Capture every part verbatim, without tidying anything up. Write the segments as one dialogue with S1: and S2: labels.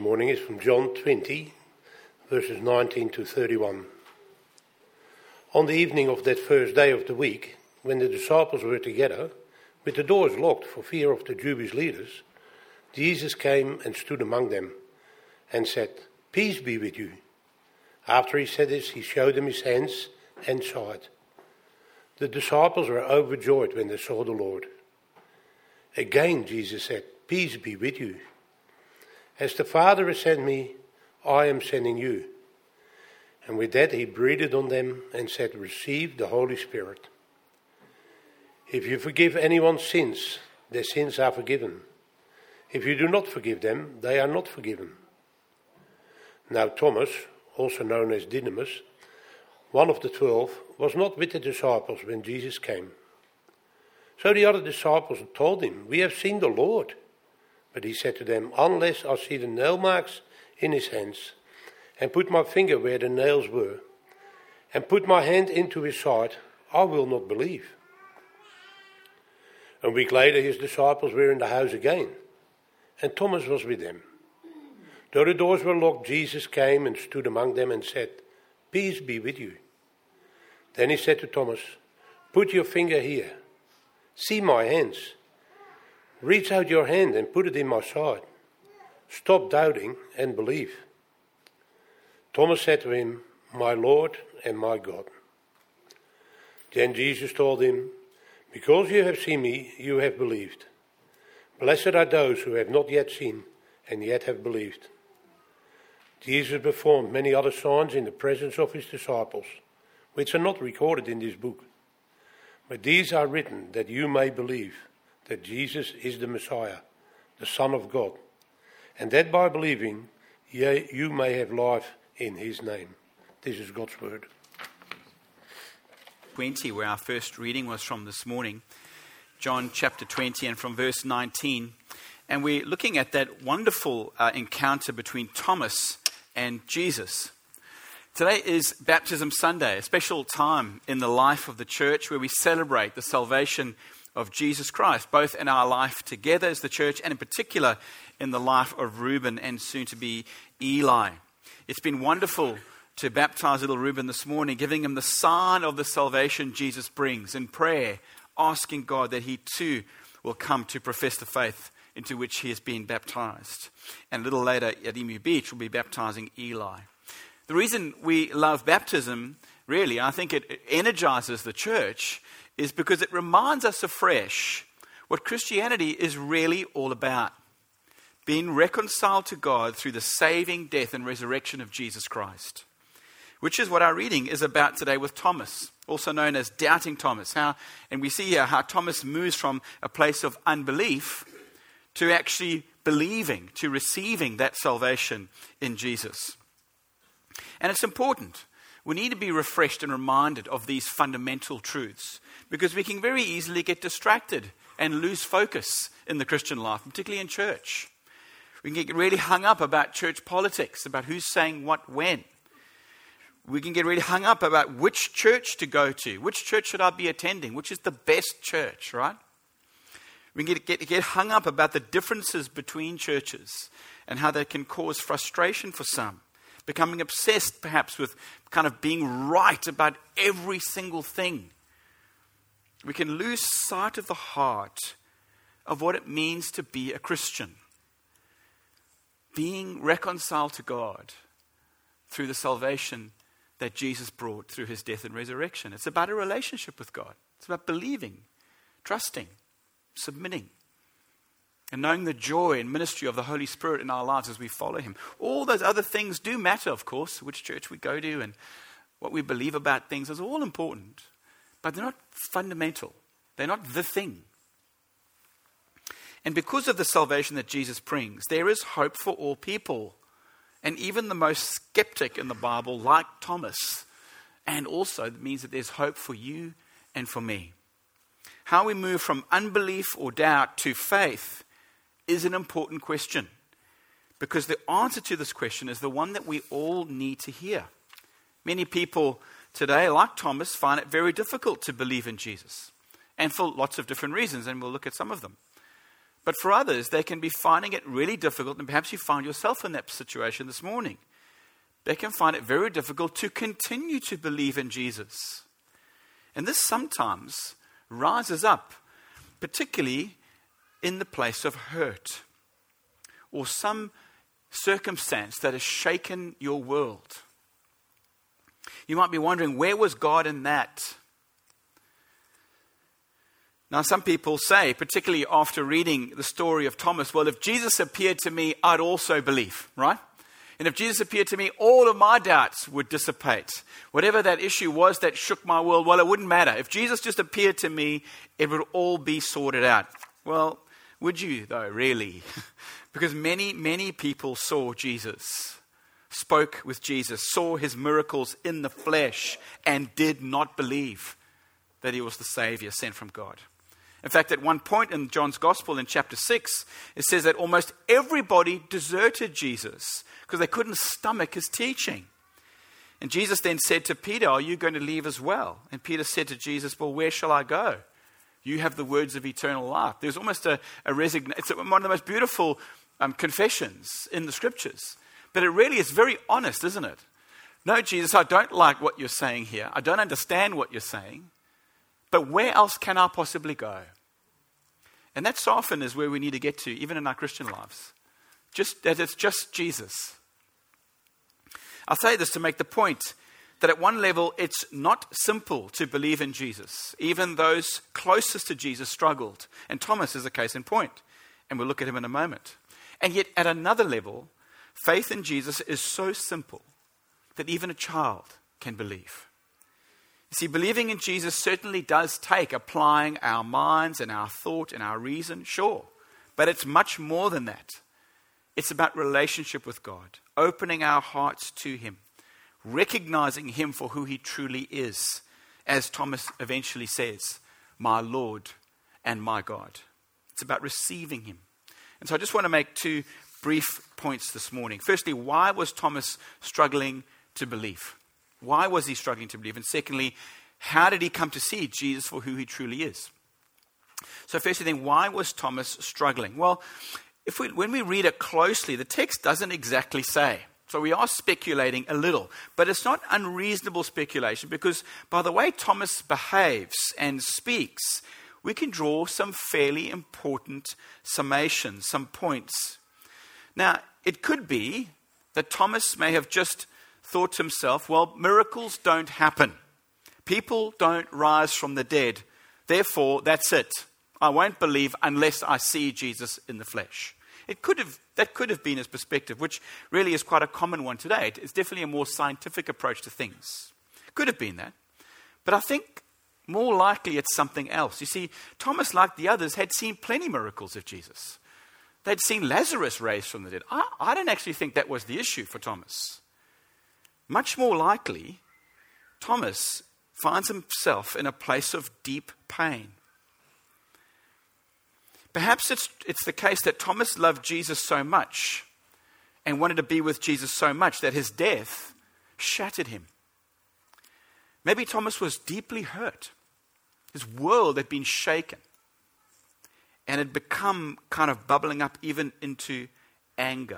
S1: morning is from John twenty, verses nineteen to thirty-one. On the evening of that first day of the week, when the disciples were together, with the doors locked for fear of the Jewish leaders, Jesus came and stood among them and said, "Peace be with you." After he said this, he showed them his hands and side. The disciples were overjoyed when they saw the Lord. Again, Jesus said, "Peace be with you. As the Father has sent me, I am sending you." And with that he breathed on them and said, "Receive the Holy Spirit. If you forgive anyone's sins, their sins are forgiven. If you do not forgive them, they are not forgiven." Now Thomas, also known as Didymus, one of the twelve, was not with the disciples when Jesus came. So the other disciples told him, "We have seen the Lord." But he said to them, "Unless I see the nail marks in his hands, and put my finger where the nails were, and put my hand into his side, I will not believe." A week later his disciples were in the house again, and Thomas was with them. Though the doors were locked, Jesus came and stood among them and said, "Peace be with you." Then he said to Thomas, "Put your finger here. See my hands. Reach out your hand and put it in my side. Stop doubting and believe." Thomas said to him, "My Lord and my God." Then Jesus told him, "Because you have seen me, you have believed. Blessed are those who have not yet seen and yet have believed." Jesus performed many other signs in the presence of his disciples, which are not recorded in this book. But these are written that you may believe that Jesus is the Messiah, the Son of God, and that by believing ye, you may have life in his name. This is God's word.
S2: twenty, where our first reading was from this morning, John chapter twenty and from verse nineteen. And we're looking at that wonderful uh, encounter between Thomas and Jesus. Today is Baptism Sunday, a special time in the life of the church where we celebrate the salvation of Jesus Christ, both in our life together as the church and in particular in the life of Reuben and soon to be Eli. It's been wonderful to baptize little Reuben this morning, giving him the sign of the salvation Jesus brings in prayer, asking God that he too will come to profess the faith into which he has been baptized. And a little later at Emu Beach, we'll be baptizing Eli. The reason we love baptism, really, I think it energizes the church, is because it reminds us afresh what Christianity is really all about. Being reconciled to God through the saving death and resurrection of Jesus Christ. Which is what our reading is about today with Thomas, also known as Doubting Thomas. How, and we see here how Thomas moves from a place of unbelief to actually believing, to receiving that salvation in Jesus. And it's important. We need to be refreshed and reminded of these fundamental truths because we can very easily get distracted and lose focus in the Christian life, particularly in church. We can get really hung up about church politics, about who's saying what when. We can get really hung up about which church to go to, which church should I be attending, which is the best church, right? We can get, get, get hung up about the differences between churches and how that can cause frustration for some. Becoming obsessed perhaps with kind of being right about every single thing. We can lose sight of the heart of what it means to be a Christian. Being reconciled to God through the salvation that Jesus brought through his death and resurrection. It's about a relationship with God. It's about believing, trusting, submitting, and knowing the joy and ministry of the Holy Spirit in our lives as we follow him. All those other things do matter, of course, which church we go to and what we believe about things is all important. But they're not fundamental. They're not the thing. And because of the salvation that Jesus brings, there is hope for all people. And even the most skeptic in the Bible, like Thomas. And also it means that there's hope for you and for me. How we move from unbelief or doubt to faith is an important question. Because the answer to this question is the one that we all need to hear. Many people today, like Thomas, find it very difficult to believe in Jesus. And for lots of different reasons, and we'll look at some of them. But for others, they can be finding it really difficult, and perhaps you find yourself in that situation this morning. They can find it very difficult to continue to believe in Jesus. And this sometimes rises up, particularly in the place of hurt or some circumstance that has shaken your world. You might be wondering, where was God in that? Now, some people say, particularly after reading the story of Thomas, well, if Jesus appeared to me, I'd also believe, right? And if Jesus appeared to me, all of my doubts would dissipate. Whatever that issue was that shook my world, well, it wouldn't matter. If Jesus just appeared to me, it would all be sorted out. Well, would you, though, really? Because many, many people saw Jesus, spoke with Jesus, saw his miracles in the flesh, and did not believe that he was the Savior sent from God. In fact, at one point in John's Gospel in chapter six, it says that almost everybody deserted Jesus because they couldn't stomach his teaching. And Jesus then said to Peter, are you going to leave as well? And Peter said to Jesus, well, where shall I go? You have the words of eternal life. There's almost a, a resignation. It's one of the most beautiful um, confessions in the scriptures. But it really is very honest, isn't it? No, Jesus, I don't like what you're saying here. I don't understand what you're saying. But where else can I possibly go? And that so often is where we need to get to, even in our Christian lives. Just that it's just Jesus. I'll say this to make the point that at one level, it's not simple to believe in Jesus. Even those closest to Jesus struggled. And Thomas is a case in point. And we'll look at him in a moment. And yet at another level, faith in Jesus is so simple that even a child can believe. See, believing in Jesus certainly does take applying our minds and our thought and our reason, sure. But it's much more than that. It's about relationship with God, opening our hearts to him, recognizing him for who he truly is, as Thomas eventually says, my Lord and my God. It's about receiving him. And so I just want to make two brief points this morning. Firstly, why was Thomas struggling to believe? Why was he struggling to believe? And secondly, how did he come to see Jesus for who he truly is? So firstly then, why was Thomas struggling? Well, if we, when we read it closely, the text doesn't exactly say. So we are speculating a little. But it's not unreasonable speculation because by the way Thomas behaves and speaks, we can draw some fairly important summations, some points. Now, it could be that Thomas may have just thought to himself, well, miracles don't happen. People don't rise from the dead. Therefore, that's it. I won't believe unless I see Jesus in the flesh. It could have, that could have been his perspective, which really is quite a common one today. It's definitely a more scientific approach to things. Could have been that. But I think more likely it's something else. You see, Thomas, like the others, had seen plenty miracles of Jesus. They'd seen Lazarus raised from the dead. I, I don't actually think that was the issue for Thomas. Much more likely, Thomas finds himself in a place of deep pain. Perhaps it's, it's the case that Thomas loved Jesus so much and wanted to be with Jesus so much that his death shattered him. Maybe Thomas was deeply hurt. His world had been shaken and had become kind of bubbling up even into anger.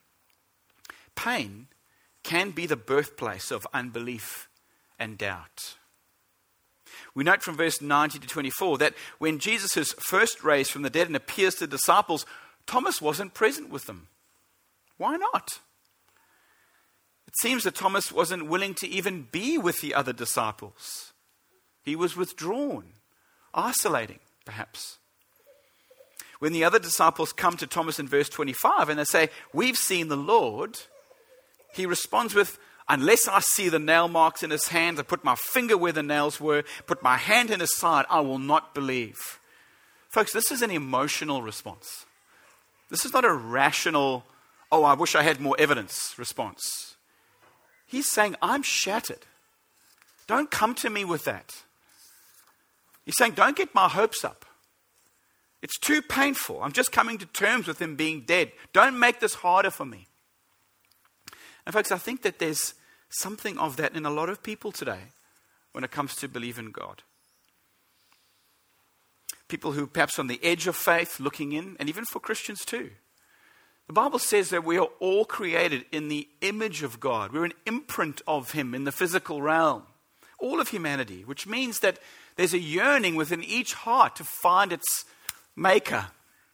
S2: Pain can be the birthplace of unbelief and doubt. We note from verse nineteen to twenty-four that when Jesus is first raised from the dead and appears to the disciples, Thomas wasn't present with them. Why not? It seems that Thomas wasn't willing to even be with the other disciples. He was withdrawn, isolating, perhaps. When the other disciples come to Thomas in verse twenty-five and they say, we've seen the Lord, he responds with, unless I see the nail marks in his hands, I put my finger where the nails were, put my hand in his side, I will not believe. Folks, this is an emotional response. This is not a rational, oh, I wish I had more evidence response. He's saying, I'm shattered. Don't come to me with that. He's saying, don't get my hopes up. It's too painful. I'm just coming to terms with him being dead. Don't make this harder for me. And folks, I think that there's something of that in a lot of people today when it comes to believe in God. people who perhaps on the edge of faith looking in, and even for Christians too. The Bible says that we are all created in the image of God. We're an imprint of Him in the physical realm. All of humanity, which means that there's a yearning within each heart to find its maker.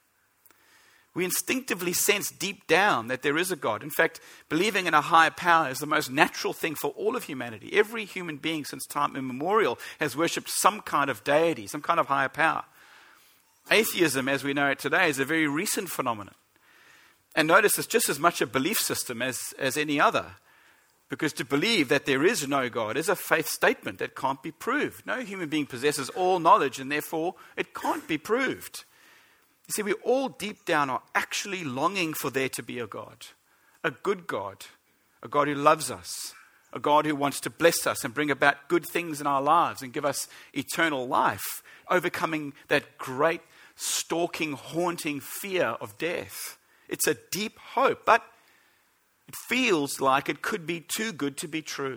S2: We instinctively sense deep down that there is a God. In fact, believing in a higher power is the most natural thing for all of humanity. Every human being since time immemorial has worshipped some kind of deity, some kind of higher power. Atheism, as we know it today, is a very recent phenomenon. And notice it's just as much a belief system as, as any other. Because to believe that there is no God is a faith statement that can't be proved. No human being possesses all knowledge, and therefore it can't be proved. You see, we all deep down are actually longing for there to be a God. A good God. A God who loves us. A God who wants to bless us and bring about good things in our lives and give us eternal life. Overcoming that great, stalking, haunting fear of death. It's a deep hope, but it feels like it could be too good to be true.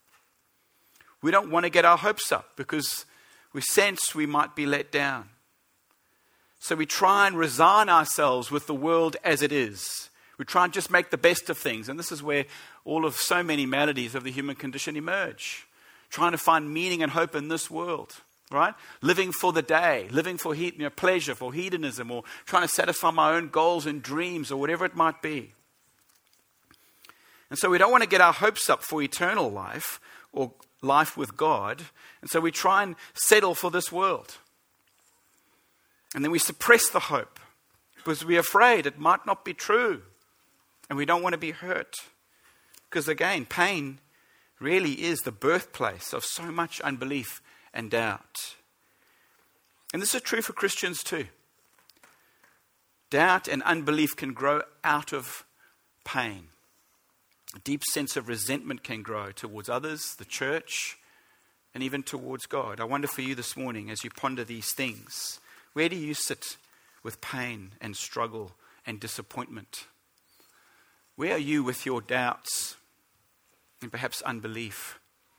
S2: We don't want to get our hopes up because we sense we might be let down. So we try and resign ourselves with the world as it is. We try and just make the best of things. And this is where all of so many maladies of the human condition emerge. Trying to find meaning and hope in this world. Right? Living for the day, living for he, you know, pleasure, for hedonism, or trying to satisfy my own goals and dreams, or whatever it might be. And so we don't want to get our hopes up for eternal life, or life with God, and so we try and settle for this world. And then we suppress the hope, because we're afraid it might not be true, and we don't want to be hurt. Because again, pain really is the birthplace of so much unbelief and doubt. And this is true for Christians too. Doubt and unbelief can grow out of pain. A deep sense of resentment can grow towards others, the church, and even towards God. I wonder for you this morning, as you ponder these things, where do you sit with pain and struggle and disappointment? Where are you with your doubts and perhaps unbelief?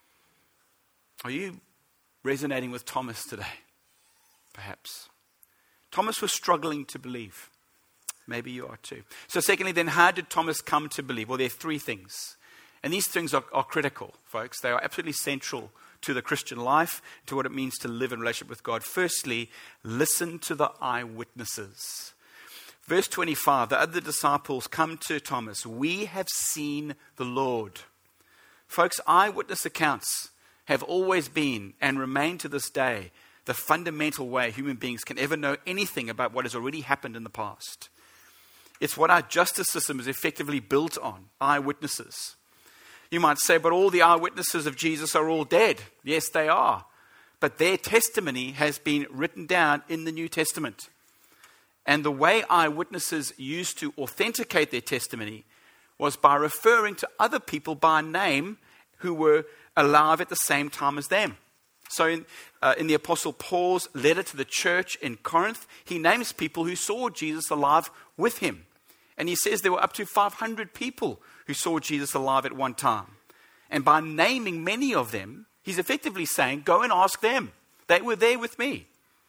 S2: Are you resonating with Thomas today? Perhaps. Thomas was struggling to believe. Maybe you are too. So secondly, then how did Thomas come to believe? Well, there are three things. And these things are, are critical, folks. They are absolutely central to the Christian life, to what it means to live in relationship with God. Firstly, listen to the eyewitnesses. Verse twenty-five, the other disciples come to Thomas. We have seen the Lord. Folks, eyewitness accounts have always been and remain to this day the fundamental way human beings can ever know anything about what has already happened in the past. It's what our justice system is effectively built on, eyewitnesses. You might say, but all the eyewitnesses of Jesus are all dead. Yes, they are. But their testimony has been written down in the New Testament. And the way eyewitnesses used to authenticate their testimony was by referring to other people by name who were alive at the same time as them. So in, uh, in the Apostle Paul's letter to the church in Corinth, he names people who saw Jesus alive with him. And he says there were up to five hundred people who saw Jesus alive at one time. And by naming many of them, he's effectively saying, go and ask them. They were there with me.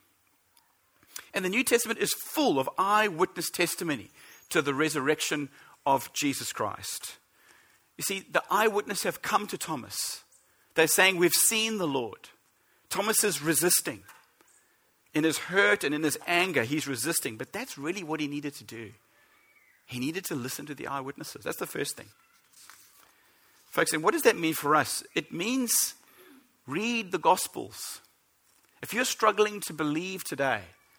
S2: And the New Testament is full of eyewitness testimony to the resurrection of Jesus Christ. You see, the eyewitnesses have come to Thomas. They're saying, we've seen the Lord. Thomas is resisting. In his hurt and in his anger, he's resisting. But that's really what he needed to do. He needed to listen to the eyewitnesses. That's the first thing. Folks, and what does that mean for us? It means read the Gospels. If you're struggling to believe today,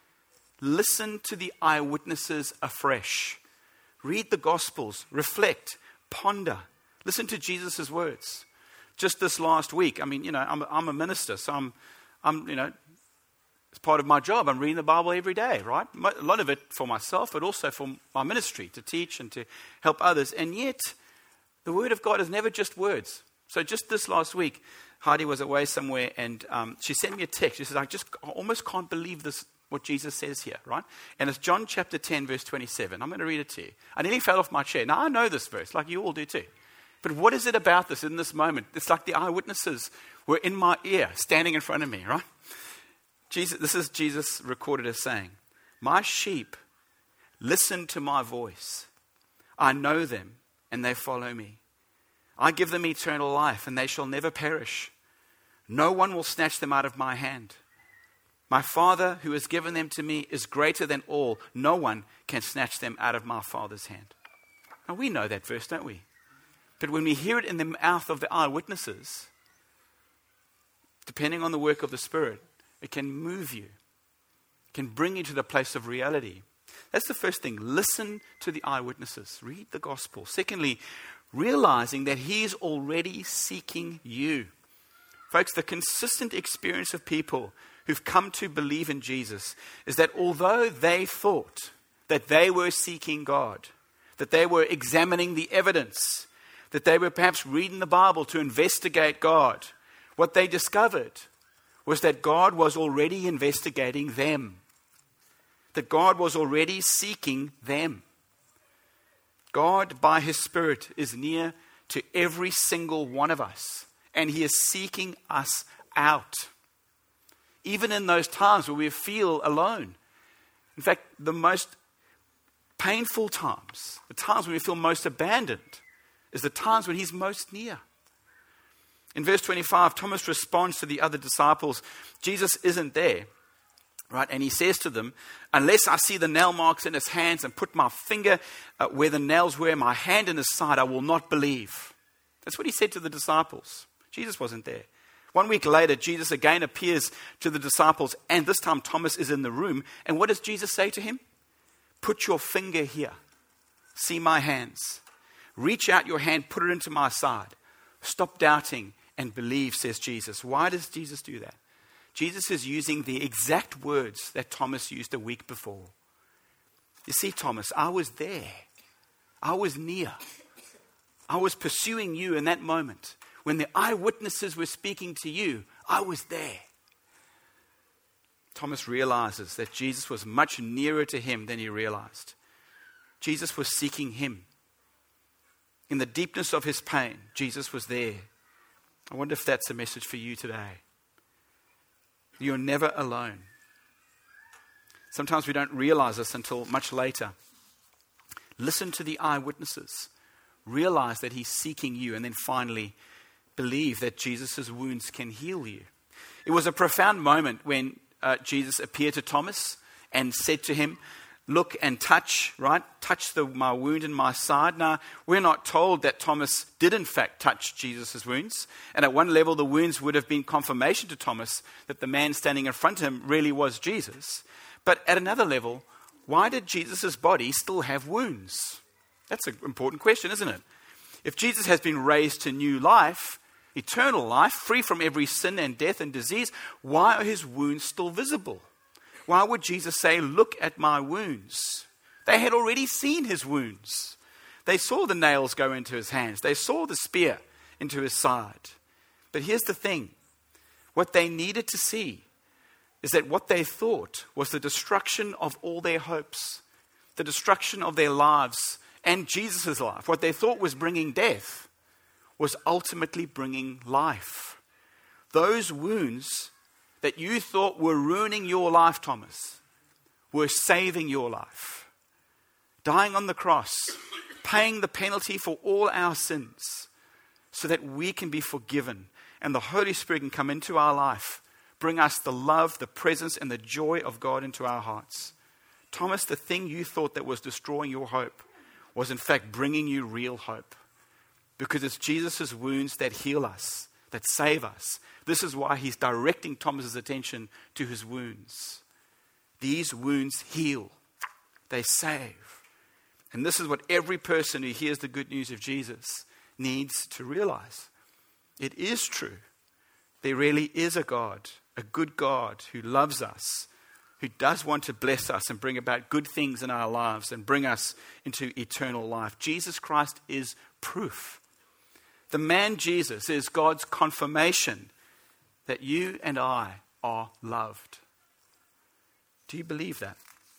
S2: listen to the eyewitnesses afresh. Read the Gospels. Reflect. Ponder. Listen to Jesus' words. Just this last week, I mean, you know, I'm, I'm a minister, so I'm, I'm, you know, it's part of my job. I'm reading the Bible every day, right? A lot of it for myself, but also for my ministry, to teach and to help others. And yet, the Word of God is never just words. So just this last week, Heidi was away somewhere, and um, she sent me a text. She says, I just I almost can't believe this, what Jesus says here, right? And it's John chapter ten, verse twenty-seven. I'm going to read it to you. I nearly fell off my chair. Now, I know this verse, like you all do too. But what is it about this in this moment? It's like the eyewitnesses were in my ear, standing in front of me, right? Jesus, this is Jesus recorded as saying, my sheep listen to my voice. I know them and they follow me. I give them eternal life and they shall never perish. No one will snatch them out of my hand. My Father who has given them to me is greater than all. No one can snatch them out of my Father's hand. Now we know that verse, don't we? But when we hear it in the mouth of the eyewitnesses, depending on the work of the Spirit, it can move you. It can bring you to the place of reality. That's the first thing. Listen to the eyewitnesses. Read the gospel. Secondly, realizing that He's already seeking you. Folks, the consistent experience of people who've come to believe in Jesus is that although they thought that they were seeking God, that they were examining the evidence, that they were perhaps reading the Bible to investigate God, what they discovered was that God was already investigating them. That God was already seeking them. God, by His Spirit, is near to every single one of us. And He is seeking us out. Even in those times where we feel alone. In fact, the most painful times, the times when we feel most abandoned, is the times when He's most near. In verse twenty-five, Thomas responds to the other disciples. Jesus isn't there, right? And he says to them, unless I see the nail marks in His hands and put my finger uh, where the nails were, my hand in His side, I will not believe. That's what He said to the disciples. Jesus wasn't there. One week later, Jesus again appears to the disciples, and this time Thomas is in the room. And what does Jesus say to him? Put your finger here. See my hands. Reach out your hand, put it into my side. Stop doubting and believe, says Jesus. Why does Jesus do that? Jesus is using the exact words that Thomas used a week before. You see, Thomas, I was there. I was near. I was pursuing you in that moment. When the eyewitnesses were speaking to you, I was there. Thomas realizes that Jesus was much nearer to him than he realized. Jesus was seeking him. In the deepness of his pain, Jesus was there. I wonder if that's a message for you today. You're never alone. Sometimes we don't realize this until much later. Listen to the eyewitnesses. Realize that He's seeking you, and then finally believe that Jesus' wounds can heal you. It was a profound moment when uh, Jesus appeared to Thomas and said to him, look and touch, right? Touch the, my wound in my side. Now, we're not told that Thomas did in fact touch Jesus' wounds. And at one level, the wounds would have been confirmation to Thomas that the man standing in front of him really was Jesus. But at another level, why did Jesus' body still have wounds? That's an important question, isn't it? If Jesus has been raised to new life, eternal life, free from every sin and death and disease, why are His wounds still visible? Why would Jesus say, look at my wounds? They had already seen His wounds. They saw the nails go into His hands. They saw the spear into His side. But here's the thing. What they needed to see is that what they thought was the destruction of all their hopes, the destruction of their lives and Jesus' life. What they thought was bringing death was ultimately bringing life. Those wounds that you thought were ruining your life, Thomas, were saving your life. Dying on the cross, paying the penalty for all our sins so that we can be forgiven and the Holy Spirit can come into our life, bring us the love, the presence, and the joy of God into our hearts. Thomas, the thing you thought that was destroying your hope was in fact bringing you real hope. Because it's Jesus' wounds that heal us, that save us. This is why He's directing Thomas's attention to his wounds. These wounds heal. They save. And this is what every person who hears the good news of Jesus needs to realize. It is true. There really is a God, a good God who loves us, who does want to bless us and bring about good things in our lives and bring us into eternal life. Jesus Christ is proof. The man Jesus is God's confirmation that you and I are loved. Do you believe that?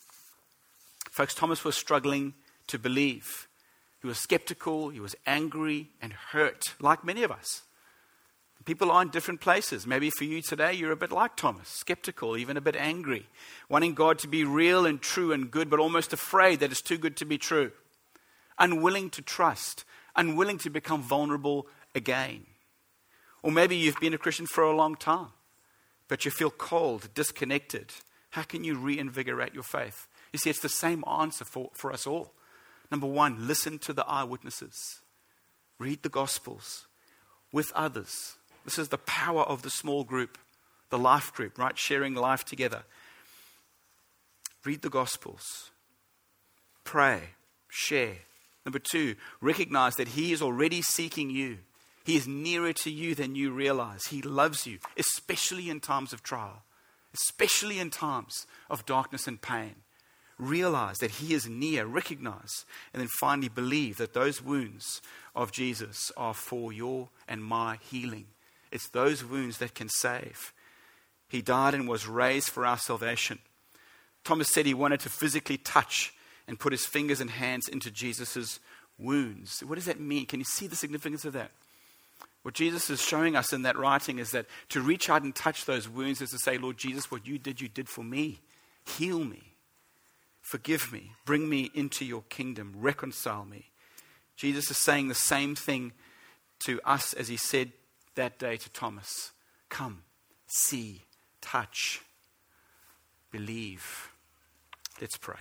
S2: Folks, Thomas was struggling to believe. He was skeptical, he was angry and hurt, like many of us. People are in different places. Maybe for you today, you're a bit like Thomas, skeptical, even a bit angry, wanting God to be real and true and good, but almost afraid that it's too good to be true. Unwilling to trust, unwilling to become vulnerable again. Or maybe you've been a Christian for a long time, but you feel cold, disconnected. How can you reinvigorate your faith? You see, it's the same answer for, for us all. Number one, listen to the eyewitnesses. Read the Gospels with others. This is the power of the small group, the life group, right? Sharing life together. Read the Gospels. Pray. Share. Number two, recognize that He is already seeking you. He is nearer to you than you realize. He loves you, especially in times of trial, especially in times of darkness and pain. Realize that He is near, recognize, and then finally believe that those wounds of Jesus are for your and my healing. It's those wounds that can save. He died and was raised for our salvation. Thomas said he wanted to physically touch and put his fingers and hands into Jesus' wounds. What does that mean? Can you see the significance of that? What Jesus is showing us in that writing is that to reach out and touch those wounds is to say, Lord Jesus, what you did, you did for me. Heal me. Forgive me. Bring me into your kingdom. Reconcile me. Jesus is saying the same thing to us as He said that day to Thomas. Come, see, touch, believe. Let's pray.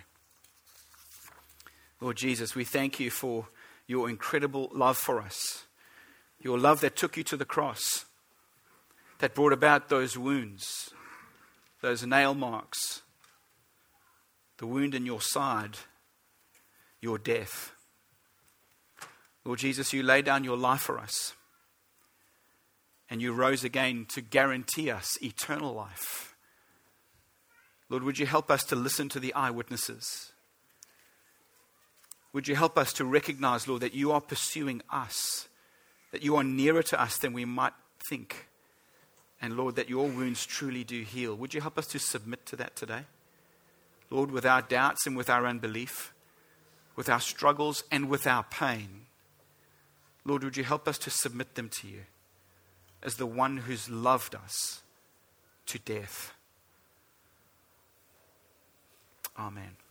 S2: Lord Jesus, we thank you for your incredible love for us. Your love that took you to the cross, that brought about those wounds, those nail marks, the wound in your side, your death. Lord Jesus, you laid down your life for us, and you rose again to guarantee us eternal life. Lord, would you help us to listen to the eyewitnesses? Would you help us to recognize, Lord, that you are pursuing us, that you are nearer to us than we might think. And Lord, that your wounds truly do heal. Would you help us to submit to that today? Lord, with our doubts and with our unbelief, with our struggles and with our pain, Lord, would you help us to submit them to you as the one who's loved us to death. Amen.